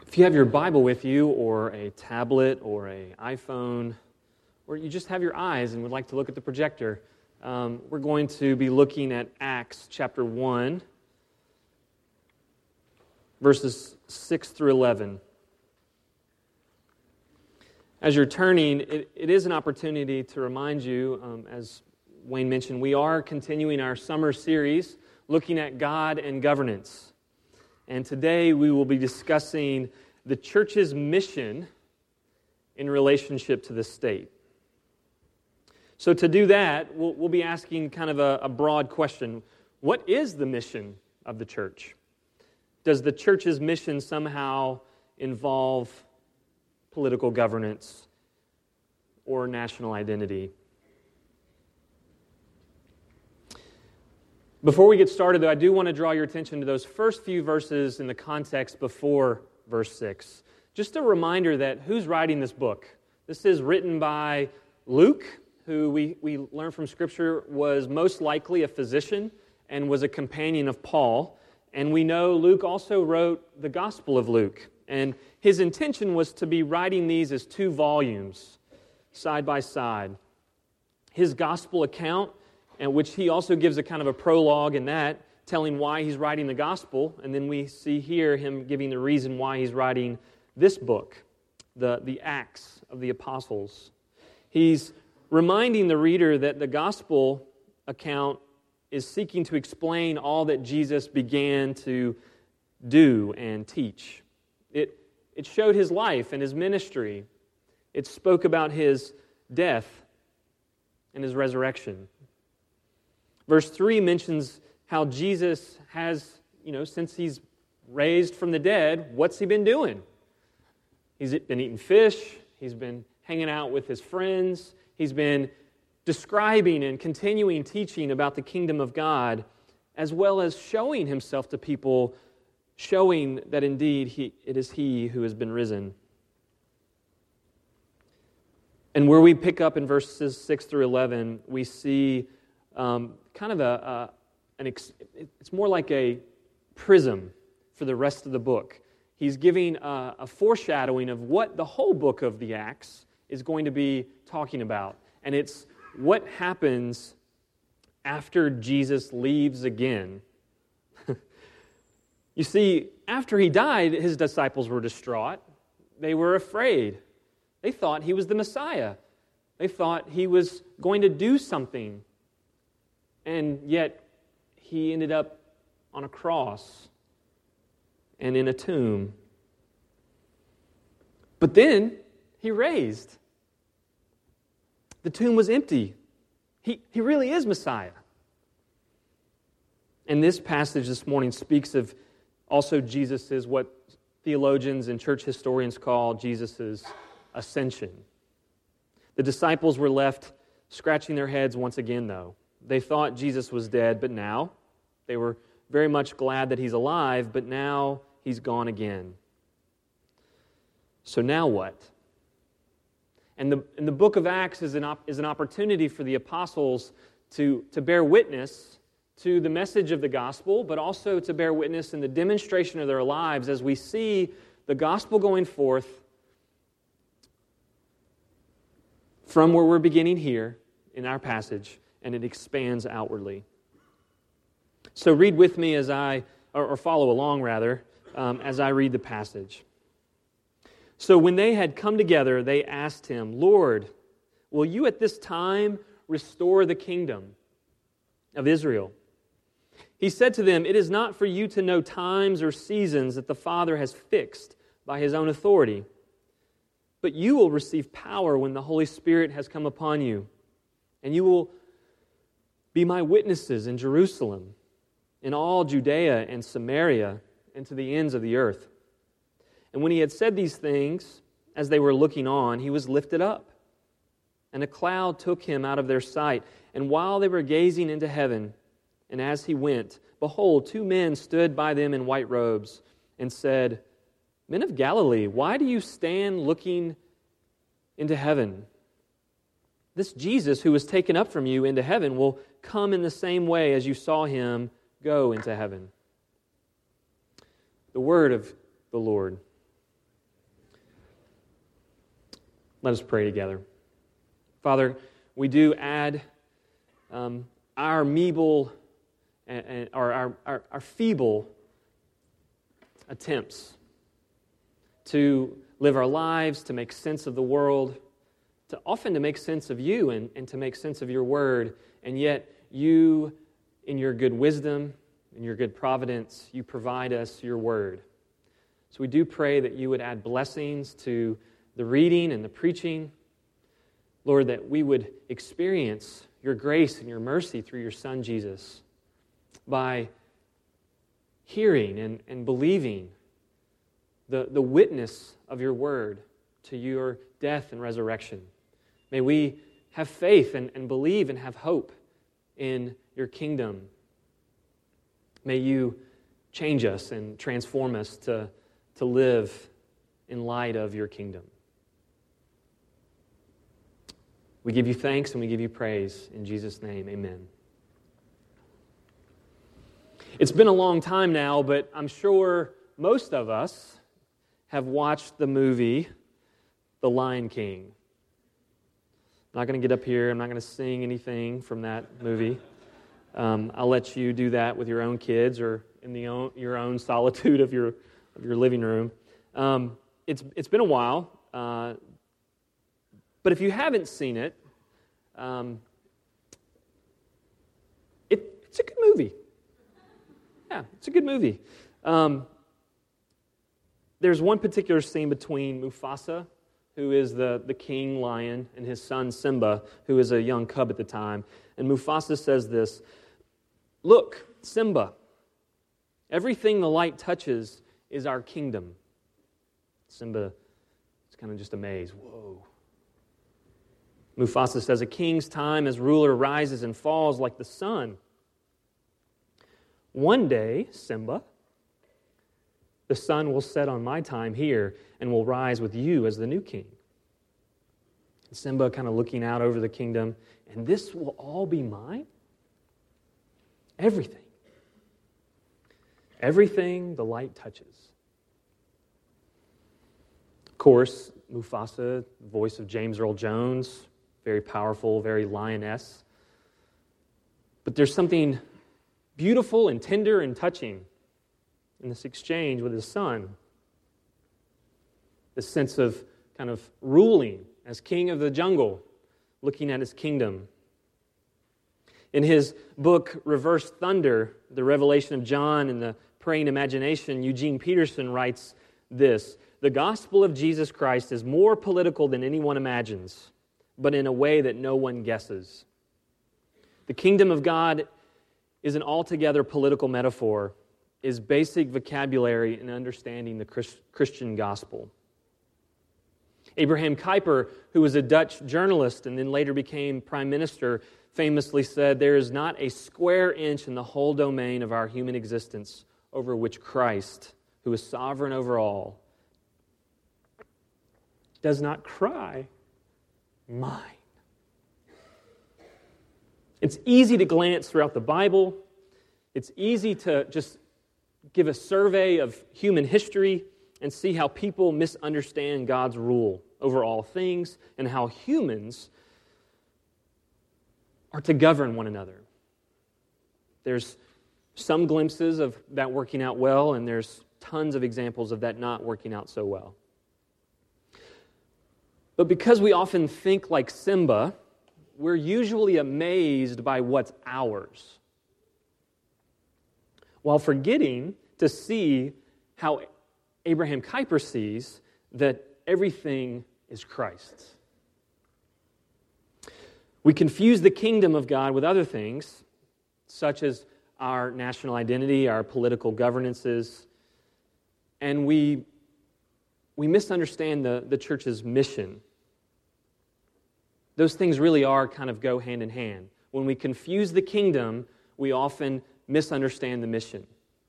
If you have your Bible with you, or a tablet, or an iPhone, or you just have your eyes and would like to look at the projector, we're going to be looking at Acts chapter 1, verses 6 through 11. As you're turning, it is an opportunity to remind you, as Wayne mentioned, we are continuing our summer series looking at God and governance. And today we will be discussing the church's mission in relationship to the state. So to do that, we'll be asking kind of a broad question. What is the mission of the church? Does the church's mission somehow involve political governance or national identity? Before we get started, though, I do want to draw your attention to those first few verses in the context before verse 6. Just a reminder that who's writing this book. This is written by Luke, who we learn from Scripture was most likely a physician and was a companion of Paul. And we know Luke also wrote the Gospel of Luke. And his intention was to be writing these as 2 volumes, side by side. His Gospel account, and which he also gives a kind of a prologue in that, telling why he's writing the gospel, and then we see here him giving the reason why he's writing this book, the Acts of the Apostles. He's reminding the reader that the gospel account is seeking to explain all that Jesus began to do and teach. It showed his life and his ministry. It spoke about his death and his resurrection. Verse 3 mentions how Jesus has, since he's raised from the dead, what's he been doing? He's been eating fish. He's been hanging out with his friends. He's been describing and continuing teaching about the kingdom of God, as well as showing himself to people, showing that indeed it is he who has been risen. And where we pick up in verses 6 through 11, we see kind of it's more like a prism for the rest of the book. He's giving a foreshadowing of what the whole book of the Acts is going to be talking about. And it's what happens after Jesus leaves again. You see, after he died, his disciples were distraught. They were afraid. They thought he was the Messiah. They thought he was going to do something. And yet, he ended up on a cross and in a tomb. But then, he raised. The tomb was empty. He really is Messiah. And this passage this morning speaks of also Jesus' what theologians and church historians call Jesus' ascension. The disciples were left scratching their heads once again, though. They thought Jesus was dead, but now they were very much glad that he's alive, but now he's gone again. So now what? And the book of Acts is an opportunity for the apostles to bear witness to the message of the gospel, but also to bear witness in the demonstration of their lives as we see the gospel going forth from where we're beginning here in our passage, and it expands outwardly. So read with me as or follow along rather, as I read the passage. So when they had come together, they asked him, "Lord, will you at this time restore the kingdom of Israel?" He said to them, "It is not for you to know times or seasons that the Father has fixed by his own authority, but you will receive power when the Holy Spirit has come upon you, and you will be my witnesses in Jerusalem, in all Judea and Samaria, and to the ends of the earth." And when he had said these things, as they were looking on, he was lifted up, and a cloud took him out of their sight. And while they were gazing into heaven, and as he went, behold, 2 men stood by them in white robes, and said, "Men of Galilee, why do you stand looking into heaven? This Jesus who was taken up from you into heaven will come in the same way as you saw him go into heaven." The word of the Lord. Let us pray together. Father, we do add our feeble attempts to live our lives, to make sense of the world, often to make sense of you and to make sense of your word. And yet you, in your good wisdom, in your good providence, you provide us your word. So we do pray that you would add blessings to the reading and the preaching. Lord, that we would experience your grace and your mercy through your Son, Jesus, by hearing and believing the witness of your word to your death and resurrection. May we have faith and believe and have hope in your kingdom. May you change us and transform us to live in light of your kingdom. We give you thanks and we give you praise. In Jesus' name, amen. It's been a long time now, but I'm sure most of us have watched the movie The Lion King. I'm not going to get up here. I'm not going to sing anything from that movie. I'll let you do that with your own kids or in your own solitude of your living room. It's been a while, but if you haven't seen it, it's a good movie. Yeah, it's a good movie. There's one particular scene between Mufasa, who is the king lion, and his son Simba, who is a young cub at the time. And Mufasa says this, "Look, Simba, everything the light touches is our kingdom." Simba is kind of just amazed. Whoa. Mufasa says, "A king's time as ruler rises and falls like the sun. One day, Simba, the sun will set on my time here and will rise with you as the new king." And Simba kind of looking out over the kingdom, "And this will all be mine?" Everything. Everything the light touches. Of course, Mufasa, voice of James Earl Jones, very powerful, very lioness. But there's something beautiful and tender and touching in this exchange with his son. This sense of kind of ruling as king of the jungle, looking at his kingdom. In his book, Reverse Thunder, The Revelation of John and the Praying Imagination, Eugene Peterson writes this: "The gospel of Jesus Christ is more political than anyone imagines, but in a way that no one guesses. The kingdom of God is an altogether political metaphor, is basic vocabulary in understanding the Christian gospel." Abraham Kuyper, who was a Dutch journalist and then later became prime minister, famously said, "There is not a square inch in the whole domain of our human existence over which Christ, who is sovereign over all, does not cry, 'Mine.'" It's easy to glance throughout the Bible. It's easy to just give a survey of human history and see how people misunderstand God's rule over all things and how humans are to govern one another. There's some glimpses of that working out well, and there's tons of examples of that not working out so well. But because we often think like Simba, we're usually amazed by what's ours, while forgetting to see how Abraham Kuyper sees that everything is Christ's. We confuse the kingdom of God with other things, such as our national identity, our political governances, and we misunderstand the church's mission. Those things really are kind of go hand in hand. When we confuse the kingdom, we often misunderstand the mission.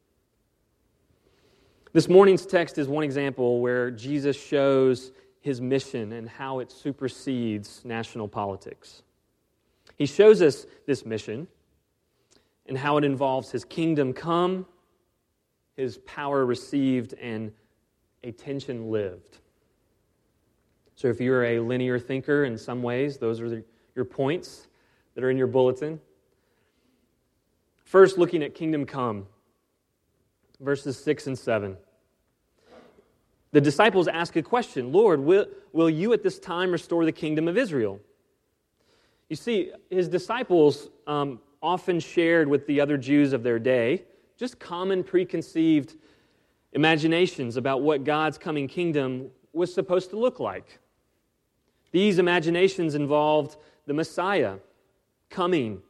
This morning's text is one example where Jesus shows his mission and how it supersedes national politics. He shows us this mission and how it involves his kingdom come, his power received, and a tension lived. So if you're a linear thinker in some ways, those are your points that are in your bulletin. First, looking at kingdom come, verses 6 and 7. The disciples ask a question, Lord, will you at this time restore the kingdom of Israel? You see, his disciples often shared with the other Jews of their day just common preconceived imaginations about what God's coming kingdom was supposed to look like. These imaginations involved the Messiah coming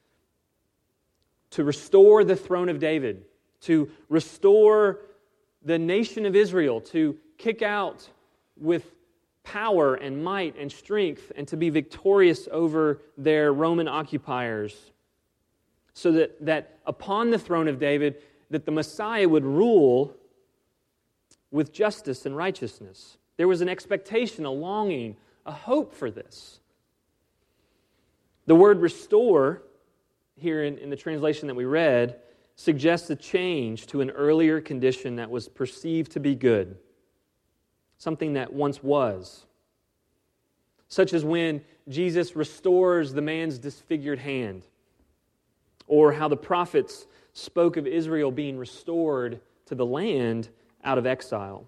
to restore the throne of David, to restore the nation of Israel, to kick out with power and might and strength, and to be victorious over their Roman occupiers, so that upon the throne of David, that the Messiah would rule with justice and righteousness. There was an expectation, a longing, a hope for this. The word restore, here in the translation that we read, suggests a change to an earlier condition that was perceived to be good, something that once was, such as when Jesus restores the man's disfigured hand, or how the prophets spoke of Israel being restored to the land out of exile.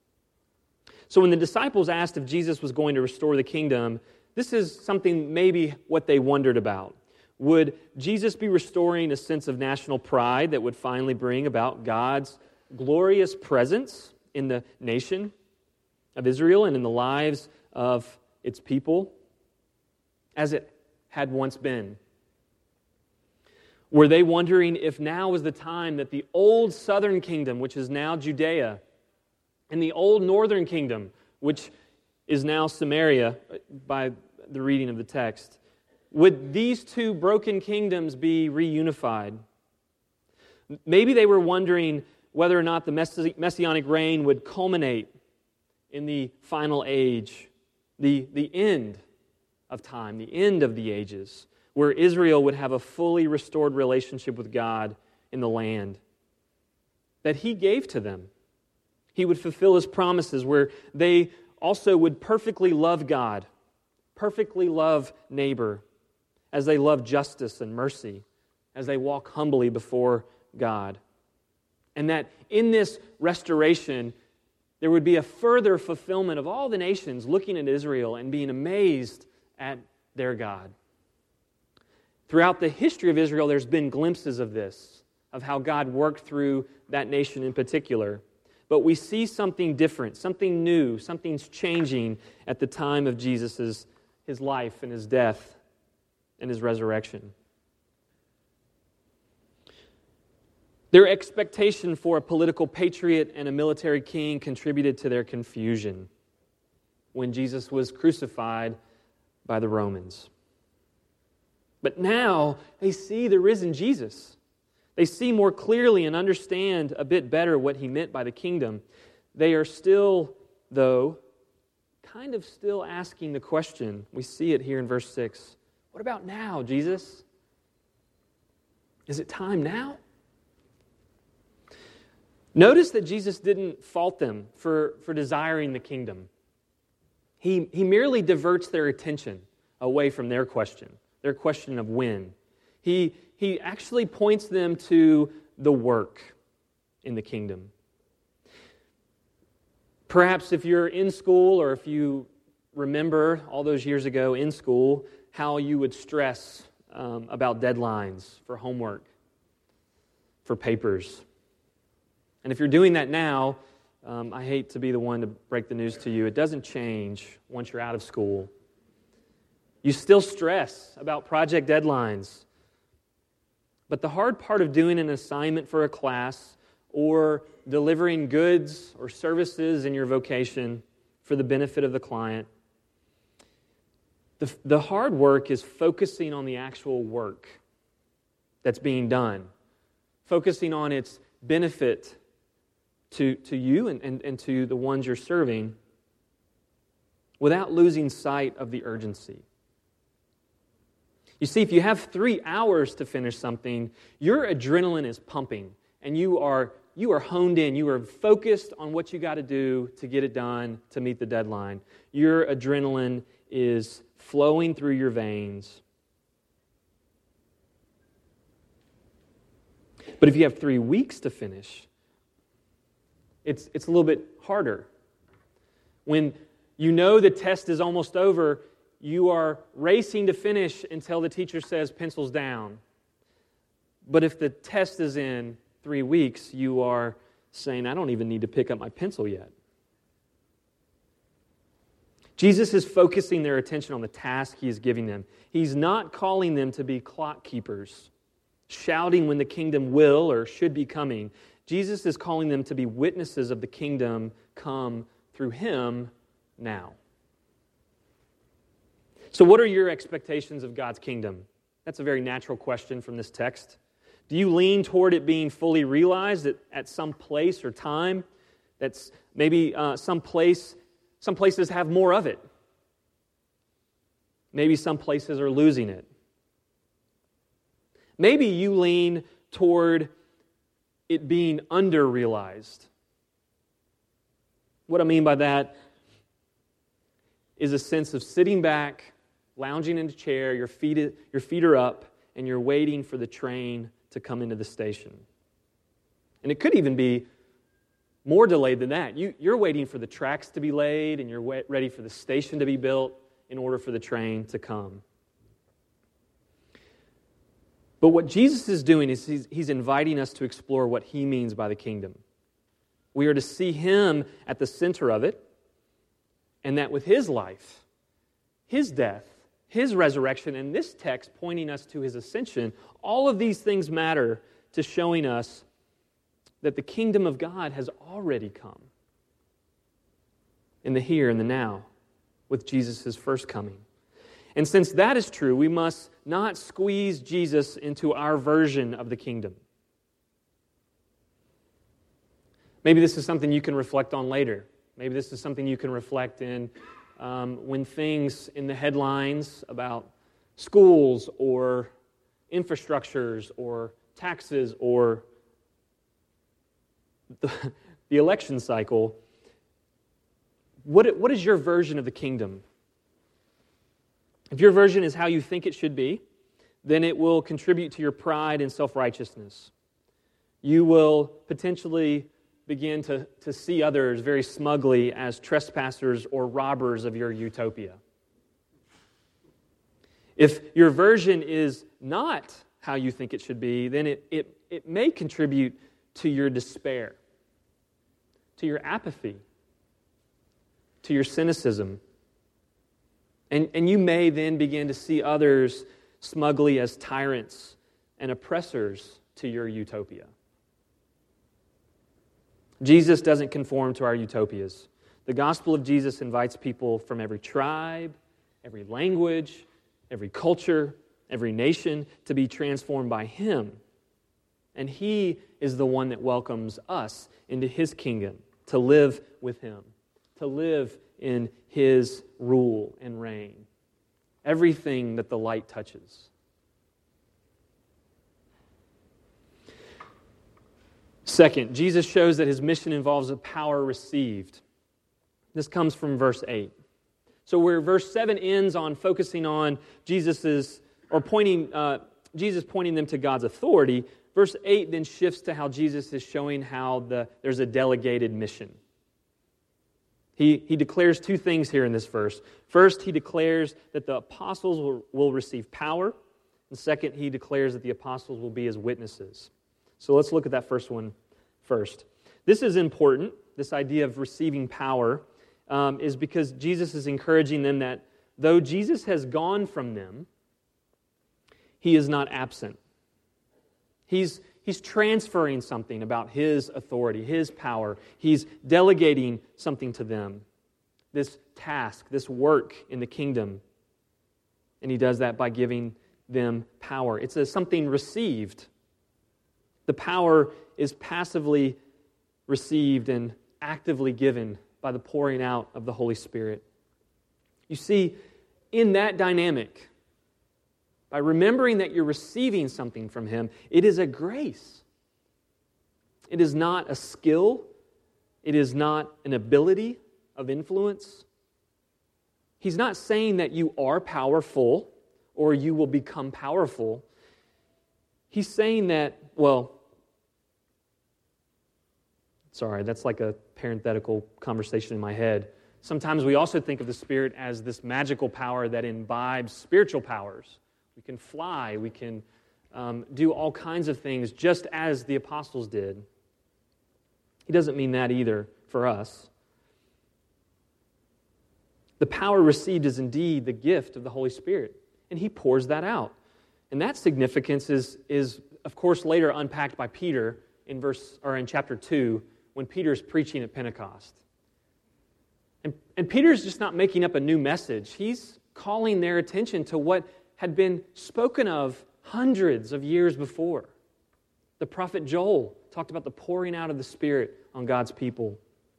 So when the disciples asked if Jesus was going to restore the kingdom, this is something maybe what they wondered about. Would Jesus be restoring a sense of national pride that would finally bring about God's glorious presence in the nation of Israel and in the lives of its people, as it had once been? Were they wondering if now was the time that the old southern kingdom, which is now Judea, and the old northern kingdom, which is now Samaria, by the reading of the text, would these two broken kingdoms be reunified? Maybe they were wondering whether or not the messianic reign would culminate in the final age, the end of time, the end of the ages, where Israel would have a fully restored relationship with God in the land that He gave to them. He would fulfill His promises where they also would perfectly love God, perfectly love neighbor, as they love justice and mercy, as they walk humbly before God. And that in this restoration, there would be a further fulfillment of all the nations looking at Israel and being amazed at their God. Throughout the history of Israel, there's been glimpses of this, of how God worked through that nation in particular. But we see something different, something new, something's changing at the time of Jesus' his life and His death and His resurrection. Their expectation for a political patriot and a military king contributed to their confusion when Jesus was crucified by the Romans. But now they see the risen Jesus. They see more clearly and understand a bit better what He meant by the kingdom. They are still, though, kind of still asking the question. We see it here in verse 6. What about now, Jesus? Is it time now? Notice that Jesus didn't fault them for desiring the kingdom. He merely diverts their attention away from their question of when. He actually points them to the work in the kingdom. Perhaps if you're in school, or if you remember all those years ago in school, how you would stress about deadlines for homework, for papers. And if you're doing that now, I hate to be the one to break the news to you, it doesn't change once you're out of school. You still stress about project deadlines. But the hard part of doing an assignment for a class or delivering goods or services in your vocation for the benefit of the client, the hard work is focusing on the actual work that's being done, focusing on its benefit to you and to the ones you're serving without losing sight of the urgency. You see, if you have 3 hours to finish something, your adrenaline is pumping, and you are honed in. You are focused on what you got to do to get it done, to meet the deadline. Your adrenaline is flowing through your veins. But if you have 3 weeks to finish, it's a little bit harder. When you know the test is almost over, you are racing to finish until the teacher says pencils down. But if the test is in 3 weeks, you are saying, I don't even need to pick up my pencil yet. Jesus is focusing their attention on the task He is giving them. He's not calling them to be clock keepers, shouting when the kingdom will or should be coming. Jesus is calling them to be witnesses of the kingdom come through Him now. So what are your expectations of God's kingdom? That's a very natural question from this text. Do you lean toward it being fully realized at some place or time? That's maybe some places have more of it. Maybe some places are losing it. Maybe you lean toward it being under-realized. What I mean by that is a sense of sitting back, lounging in a chair, your feet are up, and you're waiting for the train to come into the station. And it could even be more delayed than that. You're waiting for the tracks to be laid, and you're ready for the station to be built in order for the train to come. But what Jesus is doing is He's inviting us to explore what He means by the kingdom. We are to see Him at the center of it, and that with His life, His death, His resurrection, and this text pointing us to His ascension, all of these things matter to showing us that the kingdom of God has already come in the here and the now with Jesus' first coming. And since that is true, we must not squeeze Jesus into our version of the kingdom. Maybe this is something you can reflect on later. Maybe this is something you can reflect in when things in the headlines about schools or infrastructures or taxes or the election cycle. What is your version of the kingdom? If your version is how you think it should be, then it will contribute to your pride and self-righteousness. You will potentially begin to see others very smugly as trespassers or robbers of your utopia. If your version is not how you think it should be, then it may contribute to your despair, to your apathy, to your cynicism. And you may then begin to see others smugly as tyrants and oppressors to your utopia. Jesus doesn't conform to our utopias. The gospel of Jesus invites people from every tribe, every language, every culture, every nation to be transformed by Him. And He is the one that welcomes us into His kingdom, to live with Him, to live in His rule and reign. Everything that the light touches. Second, Jesus shows that His mission involves a power received. This comes from verse 8. So where verse 7 ends on focusing on Jesus pointing them to God's authority, verse 8 then shifts to how Jesus is showing how there's a delegated mission. He declares two things here in this verse. First, He declares that the apostles will receive power. And second, He declares that the apostles will be His witnesses. So let's look at that first one first. This is important, this idea of receiving power, is because Jesus is encouraging them that though Jesus has gone from them, He is not absent. He's transferring something about His authority, His power. He's delegating something to them, this task, this work in the kingdom. And He does that by giving them power. It's something received. The power is passively received and actively given by the pouring out of the Holy Spirit. You see, in that dynamic, by remembering that you're receiving something from Him, it is a grace. It is not a skill. It is not an ability of influence. He's not saying that you are powerful or you will become powerful. He's saying that, sorry, that's like a parenthetical conversation in my head. Sometimes we also think of the Spirit as this magical power that imbibes spiritual powers. We can fly, we can do all kinds of things just as the apostles did. He doesn't mean that either for us. The power received is indeed the gift of the Holy Spirit, and He pours that out. And that significance is of course, later unpacked by Peter in chapter 2, when Peter's preaching at Pentecost. And Peter's just not making up a new message. He's calling their attention to what had been spoken of hundreds of years before. The prophet Joel talked about the pouring out of the Spirit on God's people.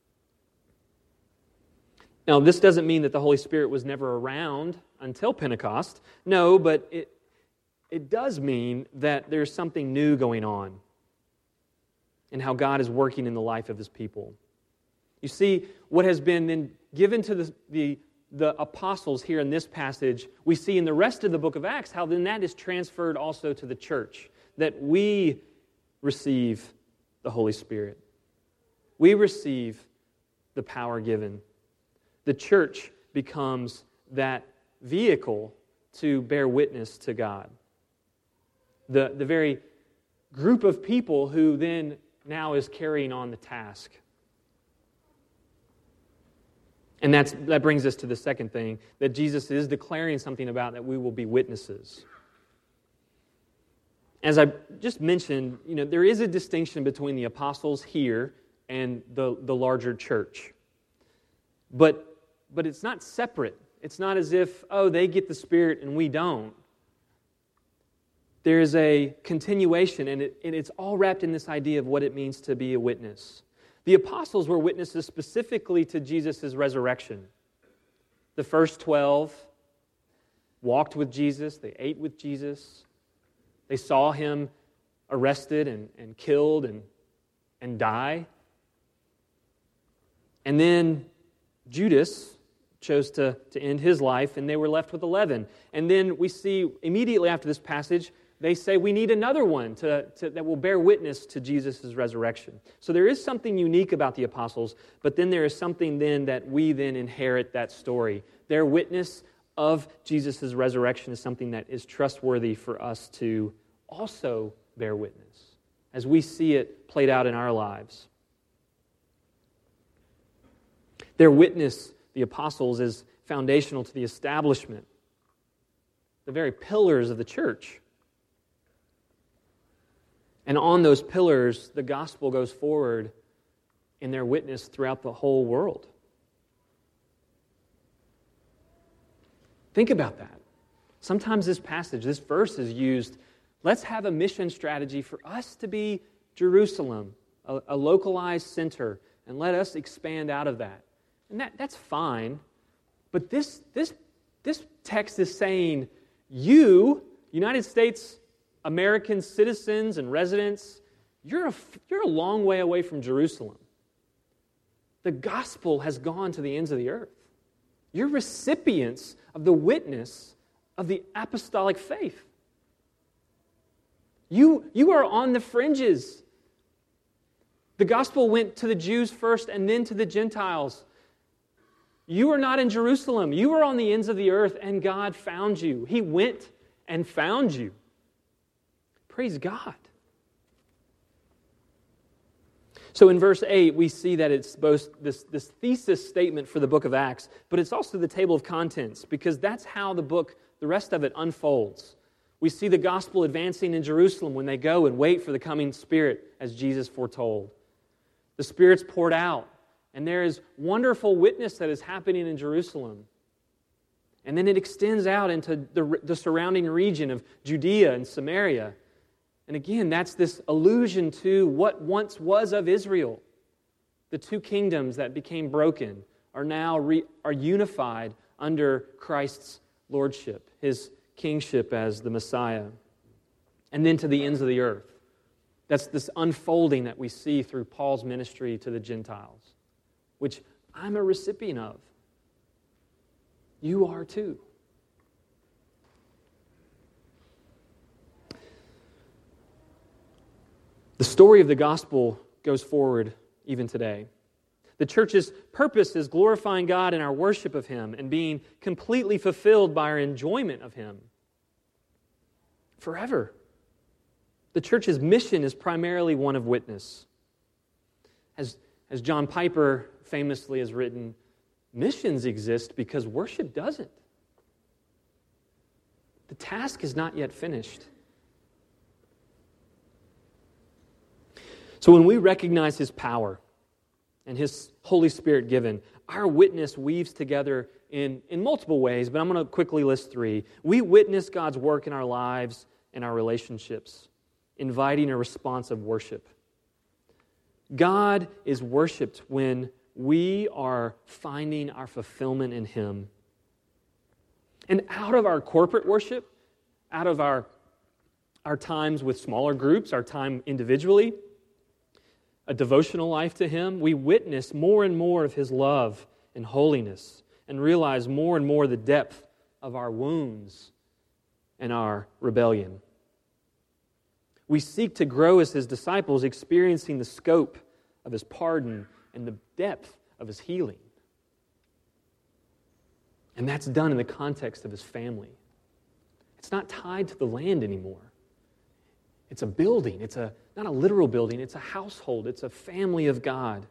Now, this doesn't mean that the Holy Spirit was never around until Pentecost. No, but it does mean that there's something new going on in how God is working in the life of His people. You see, what has been then given to the apostles here in this passage, we see in the rest of the book of Acts how then that is transferred also to the church, that we receive the Holy Spirit. We receive the power given. The church becomes that vehicle to bear witness to God. The very group of people who then now is carrying on the task. And that brings us to the second thing, that Jesus is declaring something about, that we will be witnesses. As I just mentioned, there is a distinction between the apostles here and the larger church. But it's not separate. It's not as if, they get the Spirit and we don't. There is a continuation, and it's all wrapped in this idea of what it means to be a witness. The apostles were witnesses specifically to Jesus' resurrection. The first 12 walked with Jesus. They ate with Jesus. They saw Him arrested and killed and die. And then Judas chose to end his life, and they were left with 11. And then we see immediately after this passage, they say we need another one that will bear witness to Jesus' resurrection. So there is something unique about the apostles, but then there is something then that we then inherit that story. Their witness of Jesus' resurrection is something that is trustworthy for us to also bear witness as we see it played out in our lives. Their witness, the apostles, is foundational to the establishment, the very pillars of the church. And on those pillars, the gospel goes forward in their witness throughout the whole world. Think about that. Sometimes this verse is used, let's have a mission strategy for us to be Jerusalem, a localized center, and let us expand out of that. And that's fine. But this text is saying, you, United States American citizens and residents, you're a long way away from Jerusalem. The gospel has gone to the ends of the earth. You're recipients of the witness of the apostolic faith. You are on the fringes. The gospel went to the Jews first and then to the Gentiles. You are not in Jerusalem. You are on the ends of the earth, and God found you. He went and found you. Praise God. So in verse 8, we see that it's both this thesis statement for the book of Acts, but it's also the table of contents, because that's how the rest of it unfolds. We see the gospel advancing in Jerusalem when they go and wait for the coming Spirit, as Jesus foretold. The Spirit's poured out, and there is wonderful witness that is happening in Jerusalem. And then it extends out into the surrounding region of Judea and Samaria. And again, that's this allusion to what once was of Israel. The two kingdoms that became broken are now are unified under Christ's lordship, His kingship as the Messiah. And then to the ends of the earth. That's this unfolding that we see through Paul's ministry to the Gentiles, which I'm a recipient of. You are too. The story of the gospel goes forward even today. The church's purpose is glorifying God in our worship of Him and being completely fulfilled by our enjoyment of Him forever. The church's mission is primarily one of witness. As John Piper famously has written, missions exist because worship doesn't. The task is not yet finished. So when we recognize His power and His Holy Spirit given, our witness weaves together in multiple ways, but I'm going to quickly list 3. We witness God's work in our lives and our relationships, inviting a response of worship. God is worshiped when we are finding our fulfillment in Him. And out of our corporate worship, out of our times with smaller groups, our time individually, a devotional life to Him, we witness more and more of His love and holiness and realize more and more the depth of our wounds and our rebellion. We seek to grow as His disciples, experiencing the scope of His pardon and the depth of His healing. And that's done in the context of His family. It's not tied to the land anymore. It's a building. It's not a literal building. It's a household. It's a family of God.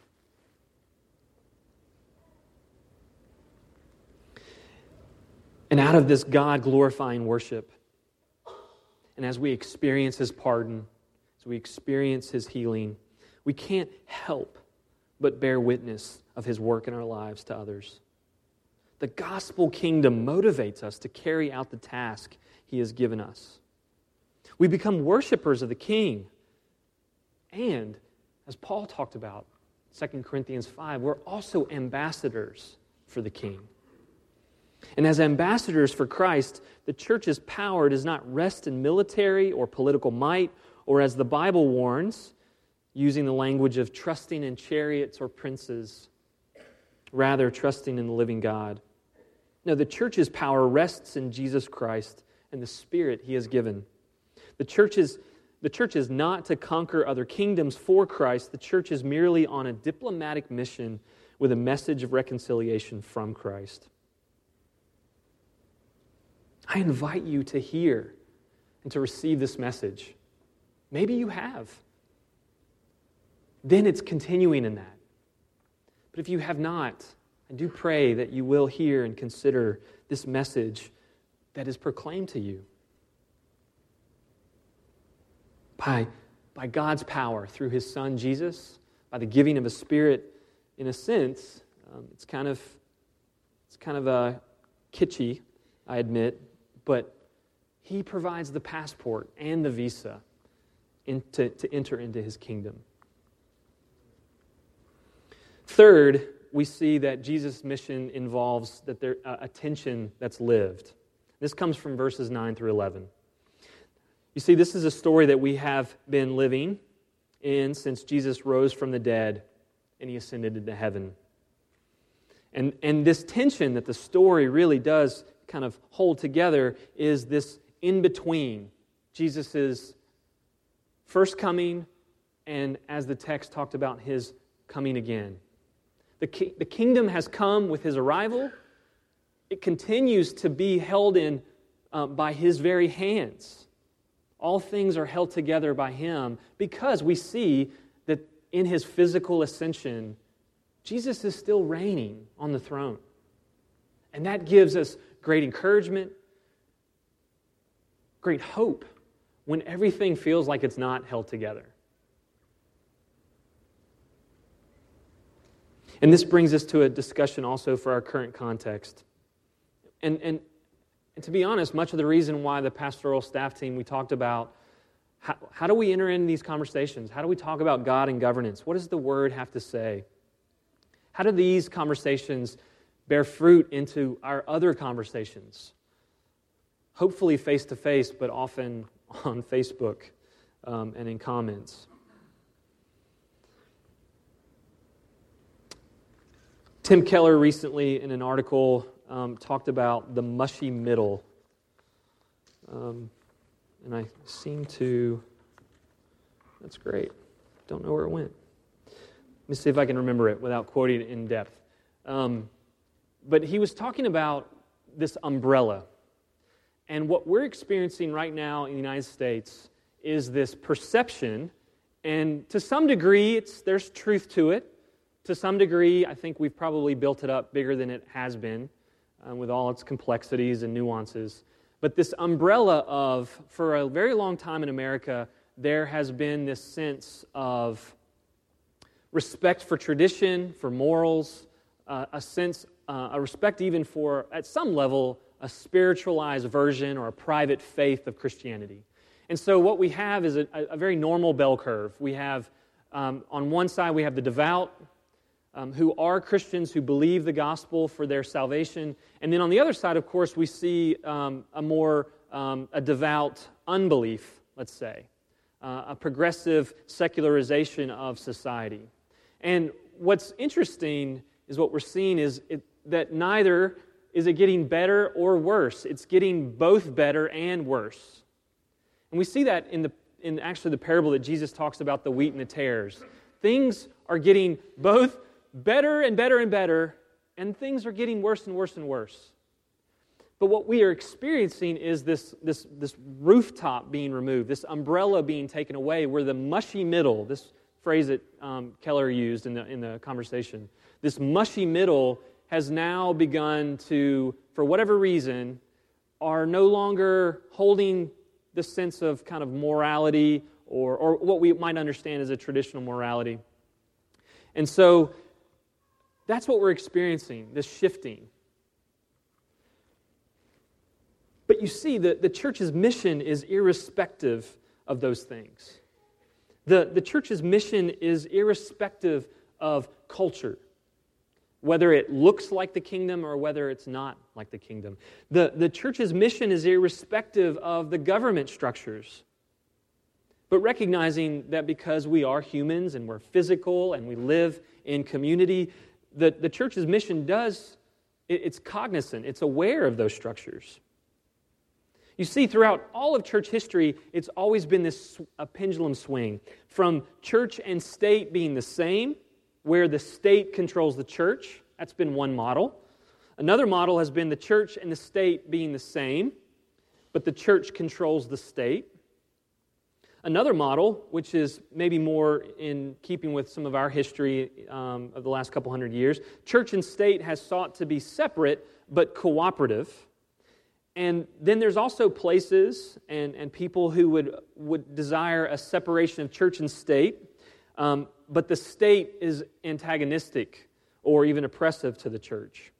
And out of this God-glorifying worship, and as we experience His pardon, as we experience His healing, we can't help but bear witness of His work in our lives to others. The gospel kingdom motivates us to carry out the task He has given us. We become worshipers of the King. And, as Paul talked about, 2 Corinthians 5, we're also ambassadors for the King. And as ambassadors for Christ, the church's power does not rest in military or political might, or as the Bible warns, using the language of trusting in chariots or princes, rather trusting in the living God. No, the church's power rests in Jesus Christ and the Spirit He has given. The church is not to conquer other kingdoms for Christ. The church is merely on a diplomatic mission with a message of reconciliation from Christ. I invite you to hear and to receive this message. Maybe you have. Then it's continuing in that. But if you have not, I do pray that you will hear and consider this message that is proclaimed to you. By God's power through His Son Jesus, by the giving of His Spirit, in a sense, it's kind of kitschy, I admit, but He provides the passport and the visa to enter into His kingdom. Third, we see that Jesus' mission involves a tension that's lived. This comes from verses 9 through 11. You see, this is a story that we have been living in since Jesus rose from the dead and He ascended into heaven. And this tension that the story really does kind of hold together is this in-between Jesus' first coming and, as the text talked about, His coming again. The kingdom has come with His arrival. It continues to be held in by His very hands. All things are held together by Him because we see that in His physical ascension, Jesus is still reigning on the throne. And that gives us great encouragement, great hope when everything feels like it's not held together. And this brings us to a discussion also for our current context. And to be honest, much of the reason why the pastoral staff team, we talked about how do we enter into these conversations? How do we talk about God and governance? What does the Word have to say? How do these conversations bear fruit into our other conversations? Hopefully face-to-face, but often on Facebook and in comments. Tim Keller recently, in an article, talked about the mushy middle. And I seem to... That's great. Don't know where it went. Let me see if I can remember it without quoting it in depth. But he was talking about this umbrella. And what we're experiencing right now in the United States is this perception, and to some degree, there's truth to it. To some degree, I think we've probably built it up bigger than it has been, with all its complexities and nuances. But this umbrella of, for a very long time in America, there has been this sense of respect for tradition, for morals, a respect even for, at some level, a spiritualized version or a private faith of Christianity. And so what we have is a very normal bell curve. We have, on one side, we have the devout, who are Christians who believe the gospel for their salvation. And then on the other side, of course, we see a devout unbelief, let's say, a progressive secularization of society. And what's interesting is what we're seeing is that neither is it getting better or worse. It's getting both better and worse. And we see that in actually the parable that Jesus talks about the wheat and the tares. Things are getting both better and better and better, and things are getting worse and worse and worse. But what we are experiencing is this rooftop being removed, this umbrella being taken away, where the mushy middle, this phrase that Keller used in the conversation, this mushy middle has now begun to, for whatever reason, are no longer holding the sense of kind of morality or what we might understand as a traditional morality. And so that's what we're experiencing, this shifting. But you see, the church's mission is irrespective of those things. The church's mission is irrespective of culture, whether it looks like the kingdom or whether it's not like the kingdom. The church's mission is irrespective of the government structures. But recognizing that because we are humans and we're physical and we live in community, the church's mission it's cognizant, it's aware of those structures. You see, throughout all of church history, it's always been a pendulum swing from church and state being the same, where the state controls the church. That's been one model. Another model has been the church and the state being the same, but the church controls the state. Another model, which is maybe more in keeping with some of our history of the last couple hundred years, church and state has sought to be separate but cooperative. And then there's also places and people who would desire a separation of church and state, but the state is antagonistic or even oppressive to the church.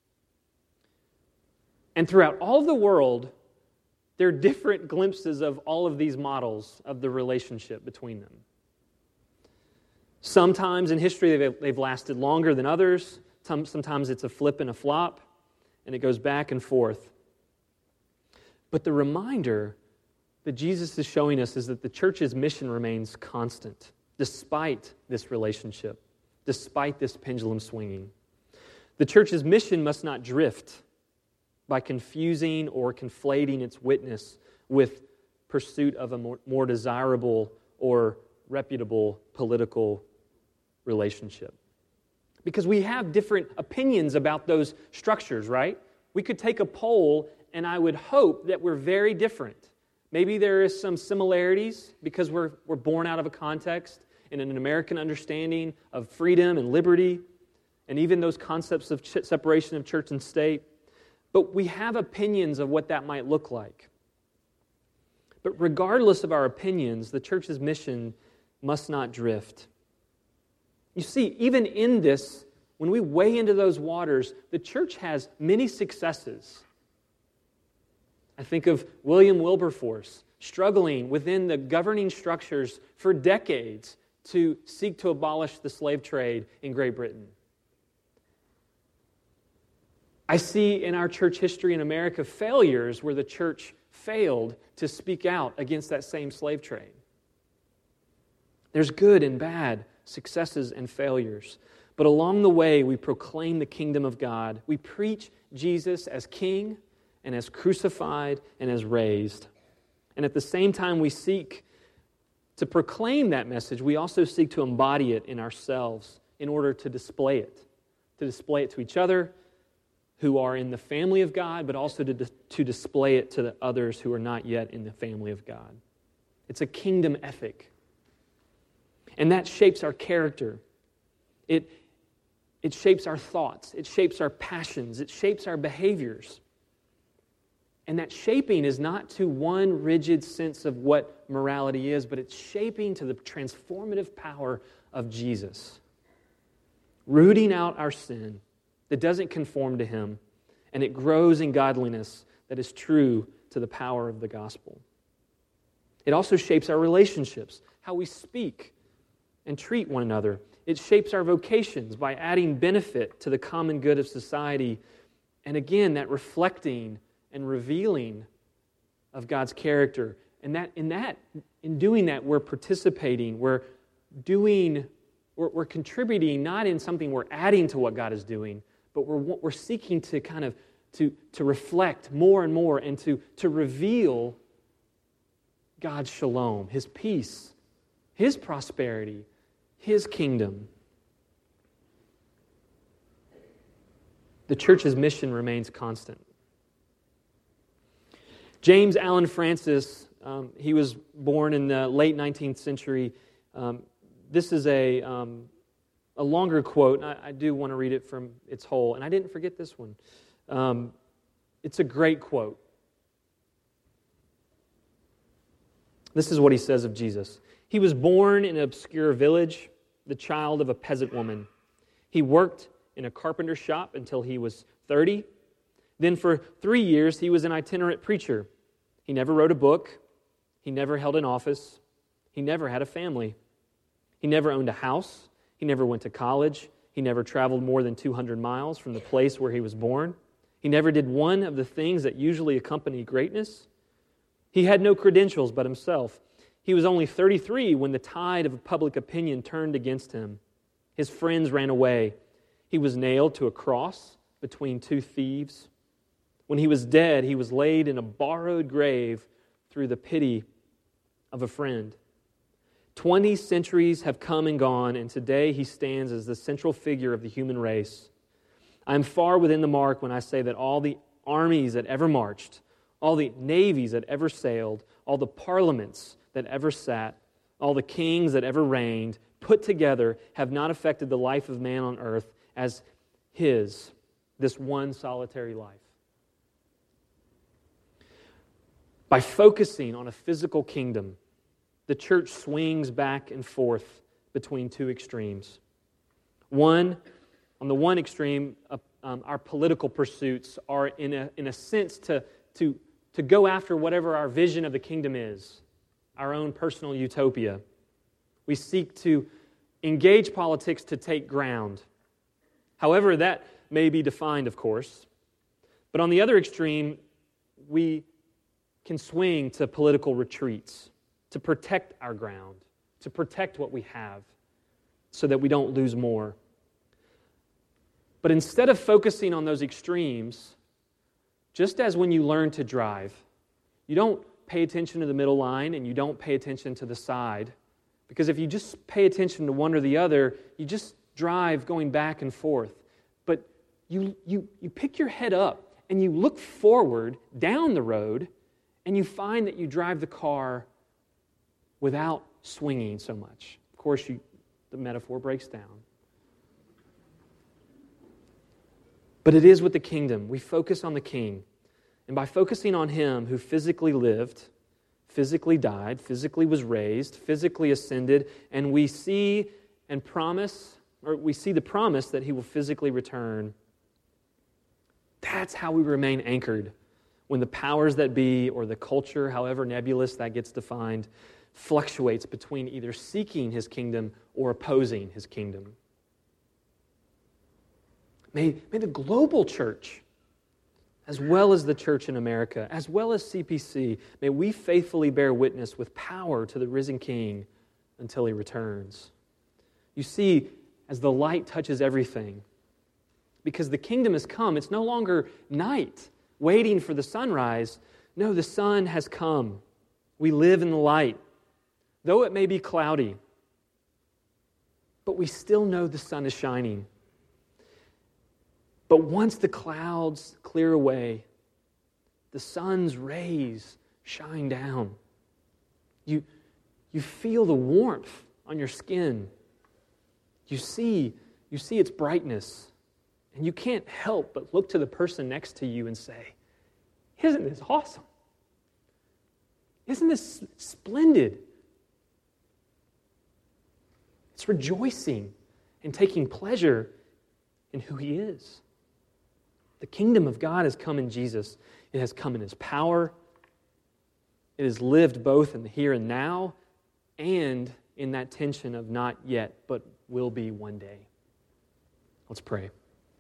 And throughout all of the world, there are different glimpses of all of these models of the relationship between them. Sometimes in history they've lasted longer than others. Sometimes it's a flip and a flop, and it goes back and forth. But the reminder that Jesus is showing us is that the church's mission remains constant, despite this relationship, despite this pendulum swinging. The church's mission must not drift by confusing or conflating its witness with pursuit of a more desirable or reputable political relationship. Because we have different opinions about those structures, right? We could take a poll, and I would hope that we're very different. Maybe there is some similarities because we're born out of a context in an American understanding of freedom and liberty, and even those concepts of separation of church and state. But we have opinions of what that might look like. But regardless of our opinions, the church's mission must not drift. You see, even in this, when we weigh into those waters, the church has many successes. I think of William Wilberforce struggling within the governing structures for decades to seek to abolish the slave trade in Great Britain. I see in our church history in America failures where the church failed to speak out against that same slave trade. There's good and bad, successes and failures. But along the way, we proclaim the kingdom of God. We preach Jesus as King and as crucified and as raised. And at the same time we seek to proclaim that message, we also seek to embody it in ourselves in order to display it to each other who are in the family of God, but also to display it to the others who are not yet in the family of God. It's a kingdom ethic. And that shapes our character. It shapes our thoughts. It shapes our passions. It shapes our behaviors. And that shaping is not to one rigid sense of what morality is, but it's shaping to the transformative power of Jesus. Rooting out our sin that doesn't conform to Him, and it grows in godliness that is true to the power of the gospel. It also shapes our relationships, how we speak and treat one another. It shapes our vocations by adding benefit to the common good of society. And again, that reflecting and revealing of God's character. And in doing that, we're participating, we're contributing not in something we're adding to what God is doing, but we're seeking to kind of to reflect more and more and to reveal God's shalom, His peace, His prosperity, His kingdom. The church's mission remains constant. James Allen Francis, he was born in the late 19th century. This is a longer quote. I do want to read it from its whole, and I didn't forget this one. It's a great quote. This is what he says of Jesus. He was born in an obscure village, the child of a peasant woman. He worked in a carpenter shop until he was 30. Then for 3 years, he was an itinerant preacher. He never wrote a book. He never held an office. He never had a family. He never owned a house. He never went to college. He never traveled more than 200 miles from the place where he was born. He never did one of the things that usually accompany greatness. He had no credentials but himself. He was only 33 when the tide of public opinion turned against him. His friends ran away. He was nailed to a cross between two thieves. When he was dead, he was laid in a borrowed grave through the pity of a friend. 20 centuries have come and gone, and today he stands as the central figure of the human race. I am far within the mark when I say that all the armies that ever marched, all the navies that ever sailed, all the parliaments that ever sat, all the kings that ever reigned, put together, have not affected the life of man on earth as his, this one solitary life. By focusing on a physical kingdom, the church swings back and forth between two extremes. On the one extreme, our political pursuits are in a sense to go after whatever our vision of the kingdom is, our own personal utopia. We seek to engage politics to take ground. However, that may be defined, of course. But on the other extreme, we can swing to political retreats, to protect our ground, to protect what we have, so that we don't lose more. But instead of focusing on those extremes, just as when you learn to drive, you don't pay attention to the middle line and you don't pay attention to the side, because if you just pay attention to one or the other, you just drive going back and forth. But you pick your head up and you look forward down the road and you find that you drive the car without swinging so much. Of course, the metaphor breaks down. But it is with the kingdom. We focus on the King. And by focusing on Him who physically lived, physically died, physically was raised, physically ascended, and we see the promise that He will physically return, that's how we remain anchored when the powers that be or the culture, however nebulous that gets defined, fluctuates between either seeking His kingdom or opposing His kingdom. May the global church, as well as the church in America, as well as CPC, may we faithfully bear witness with power to the risen King until He returns. You see, as the light touches everything, because the kingdom has come, it's no longer night waiting for the sunrise. No, the sun has come. We live in the light, though it may be cloudy. But we still know the sun is shining. But once the clouds clear away, the sun's rays shine down. You feel the warmth on your skin. You see its brightness. And you can't help but look to the person next to you and say, "Isn't this awesome? Isn't this splendid?" It's rejoicing and taking pleasure in who He is. The kingdom of God has come in Jesus. It has come in His power. It is lived both in the here and now and in that tension of not yet, but will be one day. Let's pray.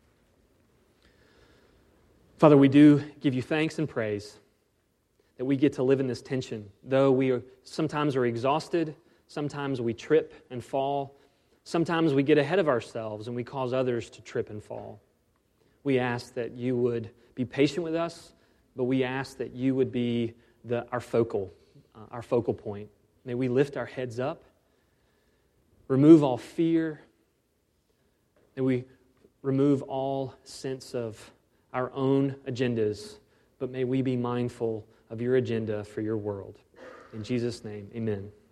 Father, we do give You thanks and praise that we get to live in this tension. Though we sometimes are exhausted, sometimes we trip and fall, sometimes we get ahead of ourselves and we cause others to trip and fall. We ask that You would be patient with us, but we ask that You would be our focal point. May we lift our heads up, remove all fear, may we remove all sense of our own agendas, but may we be mindful of Your agenda for Your world. In Jesus' name, amen.